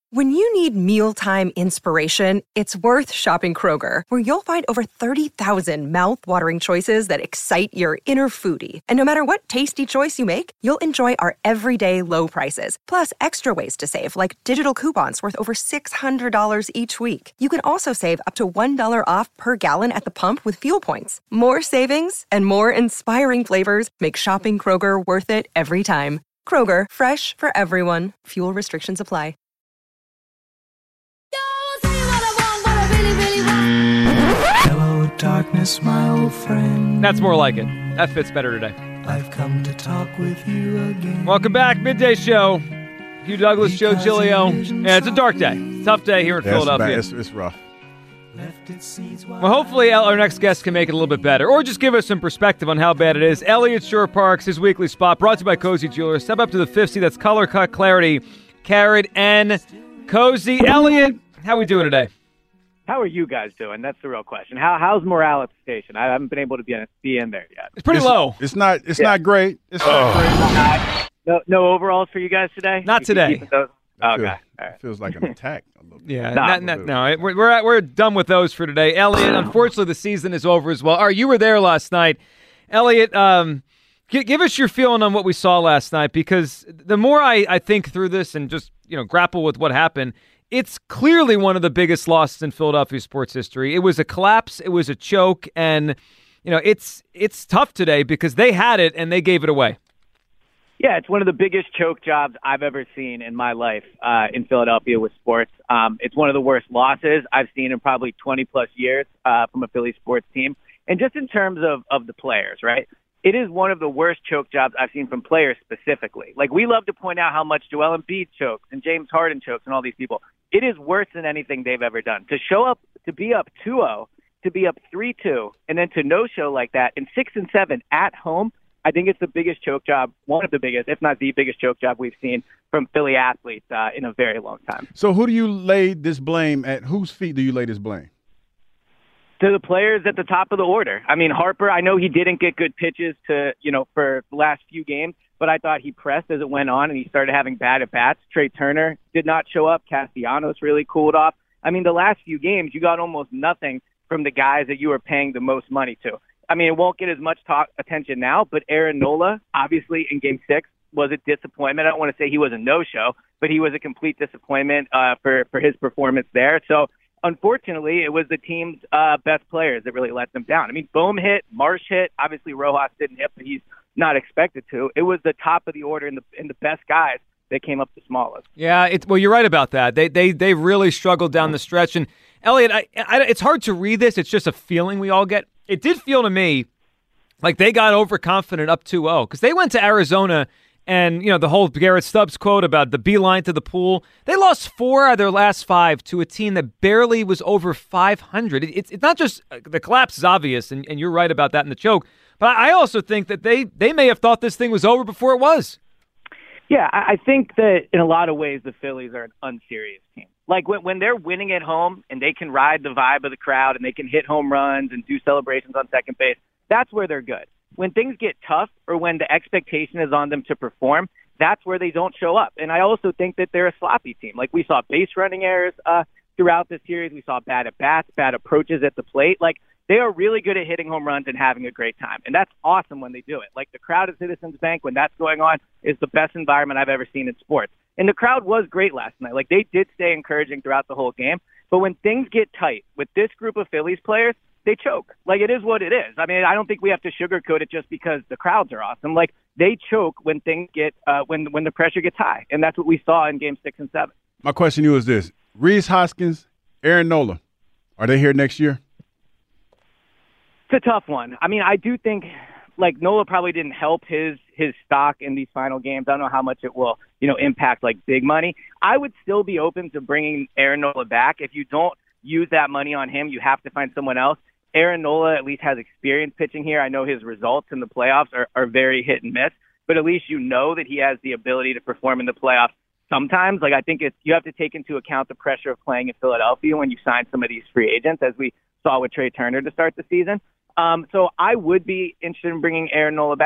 When you need mealtime inspiration, it's worth shopping Kroger, where you'll find over 30,000 mouth-watering choices that excite your inner foodie. And no matter what tasty choice you make, you'll enjoy our everyday low prices, plus extra ways to save, like digital coupons worth over $600 each week. You can also save up to $1 off per gallon at the pump with fuel points. More savings and more inspiring flavors make shopping Kroger worth it every time. Kroger, fresh for everyone. Fuel restrictions apply. Hello, darkness, my old friend. That's more like it. That fits better today. I've come to talk with you again. Welcome back, Midday Show. Hugh Douglas, Joe Giglio. Yeah, it's a dark day. Tough day here in Philadelphia. It's rough. Well, hopefully our next guest can make it a little bit better, or just give us some perspective on how bad it is. Elliot Shore-Parks, his weekly spot, brought to you by Cozy Jewelers. Step up to the 50. That's color, cut, clarity, carrot, and cozy. Elliot, how are we doing today? How are you guys doing? That's the real question. How's morale at the station? I haven't been able to be in there yet. It's pretty low. It's not great. It's not great. No overalls for you guys today? Not today. Okay. All right. Feels like an attack. A little bit. Yeah, no. We're done with those for today. Elliot, unfortunately, the season is over as well. All right, you were there last night. Elliot, give us your feeling on what we saw last night, because the more I think through this and just grapple with what happened, it's clearly one of the biggest losses in Philadelphia sports history. It was a collapse. It was a choke. And, it's tough today because they had it and they gave it away. Yeah, it's one of the biggest choke jobs I've ever seen in my life in Philadelphia with sports. It's one of the worst losses I've seen in probably 20-plus years from a Philly sports team. And just in terms of the players, right? It is one of the worst choke jobs I've seen from players specifically. Like, we love to point out how much Joel Embiid chokes and James Harden chokes and all these people. It is worse than anything they've ever done. To show up, to be up 2-0, to be up 3-2, and then to no-show like that in 6 and 7 at home, I think it's the biggest choke job, one of the biggest, if not the biggest choke job we've seen from Philly athletes in a very long time. So who do you lay this blame at? Whose feet do you lay this blame? To the players at the top of the order. I mean, Harper, I know he didn't get good pitches for the last few games, but I thought he pressed as it went on and he started having bad at-bats. Trey Turner did not show up. Castellanos really cooled off. I mean, the last few games, you got almost nothing from the guys that you were paying the most money to. I mean, it won't get as much attention now, but Aaron Nola, obviously in Game 6, was a disappointment. I don't want to say he was a no-show, but he was a complete disappointment for his performance there. So, unfortunately, it was the team's best players that really let them down. I mean, Bohm hit, Marsh hit. Obviously, Rojas didn't hit, but he's not expected to. It was the top of the order and the best guys that came up the smallest. Yeah, well, you're right about that. They really struggled down the stretch. And, Elliot, it's hard to read this. It's just a feeling we all get. It did feel to me like they got overconfident up 2-0 because they went to Arizona and, the whole Garrett Stubbs quote about the beeline to the pool. They lost 4 out of their last 5 to a team that barely was over 500. It's not just the collapse is obvious, and you're right about that in the choke, but I also think that they may have thought this thing was over before it was. Yeah, I think that in a lot of ways the Phillies are an unserious team. Like when they're winning at home and they can ride the vibe of the crowd and they can hit home runs and do celebrations on second base, that's where they're good. When things get tough or when the expectation is on them to perform, that's where they don't show up. And I also think that they're a sloppy team. Like, we saw base running errors throughout this series. We saw bad at-bats, bad approaches at the plate. Like, they are really good at hitting home runs and having a great time. And that's awesome when they do it. Like, the crowd at Citizens Bank, when that's going on, is the best environment I've ever seen in sports. And the crowd was great last night. Like, they did stay encouraging throughout the whole game. But when things get tight with this group of Phillies players, they choke. Like, it is what it is. I mean, I don't think we have to sugarcoat it just because the crowds are awesome. Like, they choke when things get when the pressure gets high, and that's what we saw in Game 6 and 7. My question to you is this: Rhys Hoskins, Aaron Nola, are they here next year? It's a tough one. I mean, I do think like Nola probably didn't help his stock in these final games. I don't know how much it will impact like big money. I would still be open to bringing Aaron Nola back. If you don't use that money on him, you have to find someone else. Aaron Nola at least has experience pitching here. I know his results in the playoffs are very hit and miss, but at least that he has the ability to perform in the playoffs sometimes. Like, I think you have to take into account the pressure of playing in Philadelphia when you sign some of these free agents, as we saw with Trey Turner to start the season. So I would be interested in bringing Aaron Nola back.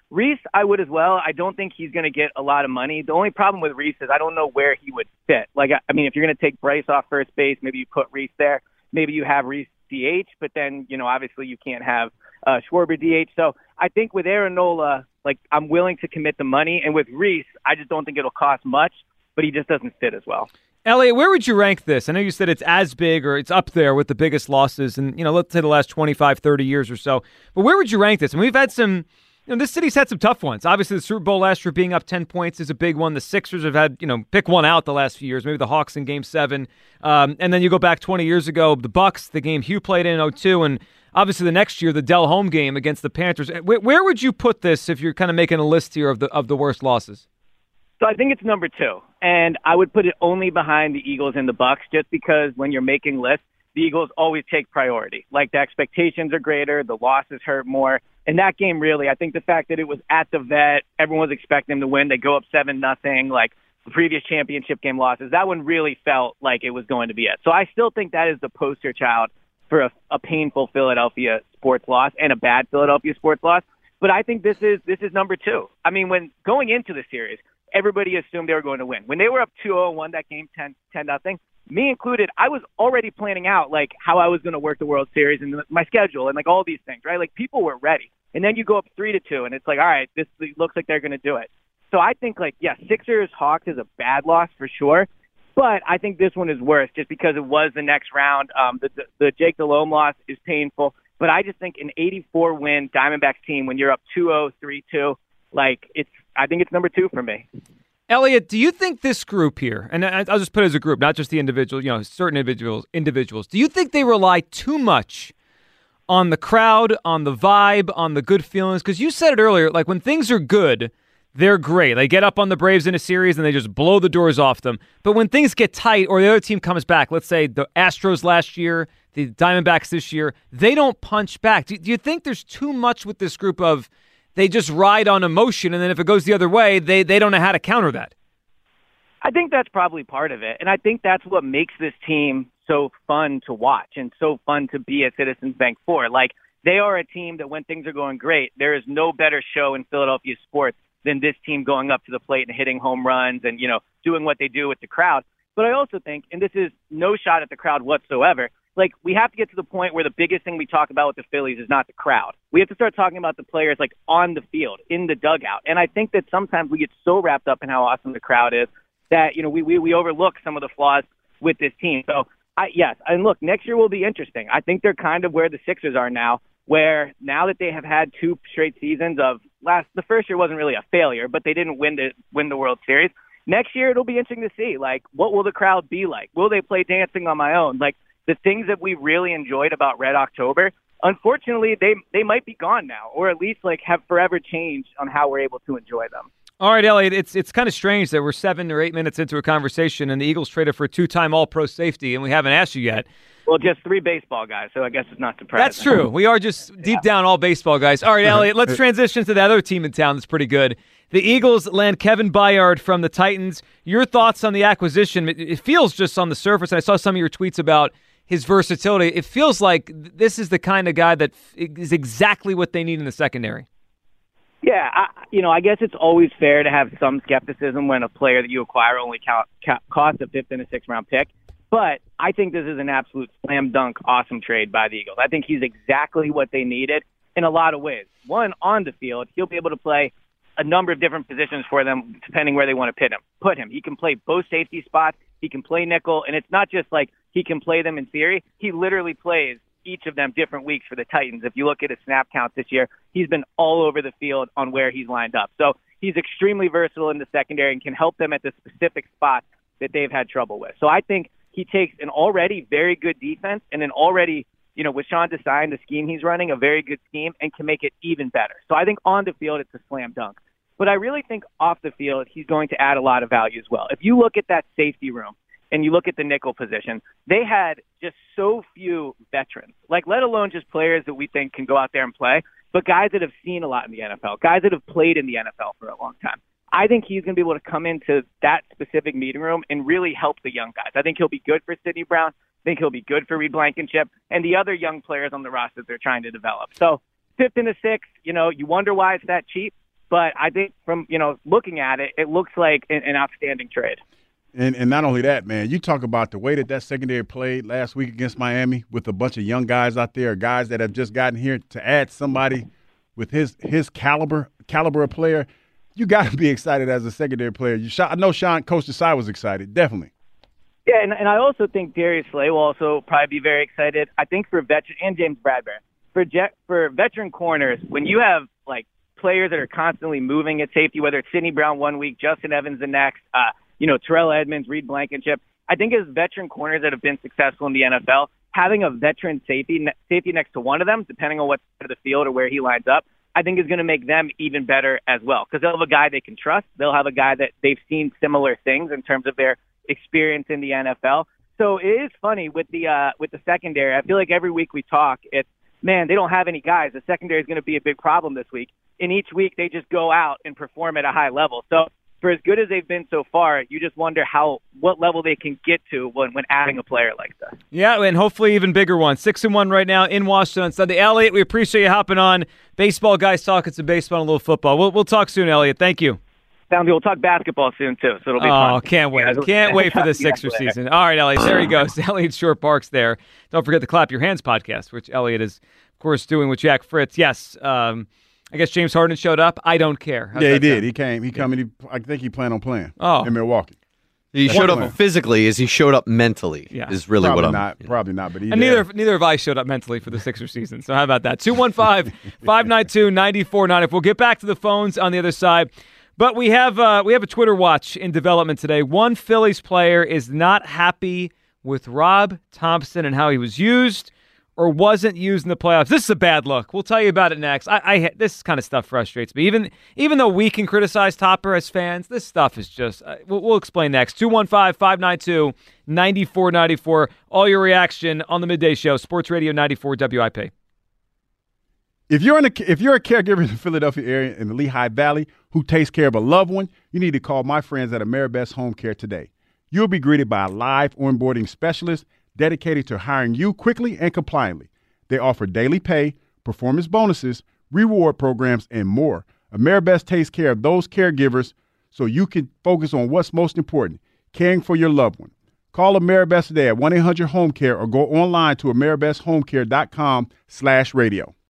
Reese, I would as well. I don't think he's going to get a lot of money. The only problem with Reese is I don't know where he would fit. Like, I mean, if you're going to take Bryce off first base, maybe you put Reese there. Maybe you have Reese DH, but then, obviously you can't have Schwarber DH. So I think with Aaron Nola, like, I'm willing to commit the money. And with Reese, I just don't think it'll cost much, but he just doesn't fit as well. Elliot, where would you rank this? I know you said it's as big or it's up there with the biggest losses in, let's say the last 25, 30 years or so. But where would you rank this? I mean, we've had some, this city's had some tough ones. Obviously, the Super Bowl last year being up 10 points is a big one. The Sixers have had, pick one out the last few years, maybe the Hawks in Game 7. And then you go back 20 years ago, the Bucks, the game Hugh played in 2002, and obviously the next year, the Dell home game against the Panthers. Where would you put this if you're kind of making a list here of the worst losses? So I think it's number 2, and I would put it only behind the Eagles and the Bucks, just because when you're making lists, the Eagles always take priority. Like, the expectations are greater, the losses hurt more. And that game, really, I think the fact that it was at the Vet, everyone was expecting them to win. They go up 7-0, like the previous championship game losses. That one really felt like it was going to be it. So I still think that is the poster child for a painful Philadelphia sports loss and a bad Philadelphia sports loss. But I think this is number 2. I mean, when going into the series, everybody assumed they were going to win. When they were up 2-0 and won that game 10-0, me included, I was already planning out like how I was going to work the World Series and my schedule and like all these things, right? Like, people were ready. And then you go up 3-2 and it's like, all right, this looks like they're going to do it. So I think, like, yeah, Sixers Hawks is a bad loss for sure. But I think this one is worse just because it was the next round. The Jake Delhomme loss is painful. But I just think an 84-win Diamondbacks team when you're up 2-0, 3-2, like, I think it's number 2 for me. Elliot, do you think this group here, and I'll just put it as a group, not just the individual, certain individuals, do you think they rely too much on the crowd, on the vibe, on the good feelings? Because you said it earlier, like, when things are good, they're great. They get up on the Braves in a series and they just blow the doors off them. But when things get tight or the other team comes back, let's say the Astros last year, the Diamondbacks this year, they don't punch back. Do you think there's too much with this group of they just ride on emotion, and then if it goes the other way, they don't know how to counter that? I think that's probably part of it. And I think that's what makes this team so fun to watch and so fun to be at Citizens Bank for. Like, they are a team that when things are going great, there is no better show in Philadelphia sports than this team going up to the plate and hitting home runs and, doing what they do with the crowd. But I also think, and this is no shot at the crowd whatsoever, like, we have to get to the point where the biggest thing we talk about with the Phillies is not the crowd. We have to start talking about the players, like, on the field, in the dugout. And I think that sometimes we get so wrapped up in how awesome the crowd is that, we overlook some of the flaws with this team. So, yes, and look, next year will be interesting. I think they're kind of where the Sixers are now, where now that they have had 2 straight seasons of the first year wasn't really a failure, but they didn't win the World Series. Next year, it'll be interesting to see, like, what will the crowd be like? Will they play Dancing on My Own? Like, the things that we really enjoyed about Red October, unfortunately, they might be gone now, or at least, like, have forever changed on how we're able to enjoy them. All right, Elliot, it's kind of strange that we're 7 or 8 minutes into a conversation and the Eagles traded for a 2-time All-Pro safety, and we haven't asked you yet. Well, just 3 baseball guys, so I guess it's not surprising. That's true. We are just deep down all baseball guys. All right, Elliot, let's transition to the other team in town that's pretty good. The Eagles land Kevin Byard from the Titans. Your thoughts on the acquisition? It feels just on the surface, and I saw some of your tweets about his versatility. It feels like this is the kind of guy that is exactly what they need in the secondary. Yeah, I guess it's always fair to have some skepticism when a player that you acquire only costs a 5th and a 6th round pick. But I think this is an absolute slam dunk, awesome trade by the Eagles. I think he's exactly what they needed in a lot of ways. One, on the field, he'll be able to play a number of different positions for them, depending where they want to put him. He can play both safety spots. He can play nickel. And it's not just like he can play them in theory. He literally plays each of them different weeks for the Titans. If you look at his snap count this year, he's been all over the field on where he's lined up. So he's extremely versatile in the secondary and can help them at the specific spots that they've had trouble with. So I think he takes an already very good defense and an already, with Sean Desai, the scheme he's running, a very good scheme, and can make it even better. So I think on the field, it's a slam dunk. But I really think off the field, he's going to add a lot of value as well. If you look at that safety room and you look at the nickel position, they had just so few veterans, like let alone just players that we think can go out there and play, but guys that have seen a lot in the NFL, guys that have played in the NFL for a long time. I think he's going to be able to come into that specific meeting room and really help the young guys. I think he'll be good for Sidney Brown. I think he'll be good for Reed Blankenship and the other young players on the roster that they're trying to develop. So 5th and a 6th, you wonder why it's that cheap. But I think from, looking at it, it looks like an outstanding trade. And not only that, man, you talk about the way that secondary played last week against Miami with a bunch of young guys out there, guys that have just gotten here, to add somebody with his caliber of player. You got to be excited as a secondary player. I know Coach Desai was excited, definitely. Yeah, and I also think Darius Slay will also probably be very excited. I think for veteran and James Bradbury, for veteran corners, when you have like players that are constantly moving at safety, whether it's Sidney Brown one week, Justin Evans the next, Terrell Edmonds, Reed Blankenship. I think as veteran corners that have been successful in the NFL, having a veteran safety next to one of them, depending on what side of the field or where he lines up, I think is going to make them even better as well, because they'll have a guy they can trust. They'll have a guy that they've seen similar things in terms of their experience in the NFL. So it is funny with the secondary. I feel like every week we talk, it's, man, they don't have any guys. The secondary is going to be a big problem this week. And each week they just go out and perform at a high level. So for as good as they've been so far, you just wonder what level they can get to when adding a player like this. Yeah, and hopefully even bigger one. 6-1 right now in Washington on Sunday. Elliot, we appreciate you hopping on. Baseball guys talking some baseball and a little football. We'll talk soon, Elliot. Thank you. Sounds good. We'll talk basketball soon, too, so it'll be fun. Oh, can't wait. Can't wait for the Sixers season. All right, Elliot, there he goes. Elliot Short-Parks there. Don't forget the Clap Your Hands podcast, which Elliot is, of course, doing with Jack Fritz. Yes, I guess James Harden showed up. I don't care. Yeah, he did. He came. I think he planned on playing in Milwaukee. He showed up physically as he showed up mentally is really probably what I'm not. Probably not, but neither have I showed up mentally for the Sixers season. So how about that? 215-592-9490. We'll get back to the phones on the other side. But we have a Twitter watch in development today. One Phillies player is not happy with Rob Thompson and how he was used or wasn't used in the playoffs. This is a bad look. We'll tell you about it next. This kind of stuff frustrates me. Even though we can criticize Topper as fans, this stuff is just we'll explain next. 215-592-9494. All your reaction on the Midday Show, Sports Radio 94 WIP. If you're a caregiver in the Philadelphia area in the Lehigh Valley who takes care of a loved one, you need to call my friends at AmeriBest Home Care today. You'll be greeted by a live onboarding specialist dedicated to hiring you quickly and compliantly. They offer daily pay, performance bonuses, reward programs, and more. AmeriBest takes care of those caregivers so you can focus on what's most important, caring for your loved one. Call AmeriBest today at 1-800-HOME-CARE or go online to AmeriBestHomeCare.com/radio.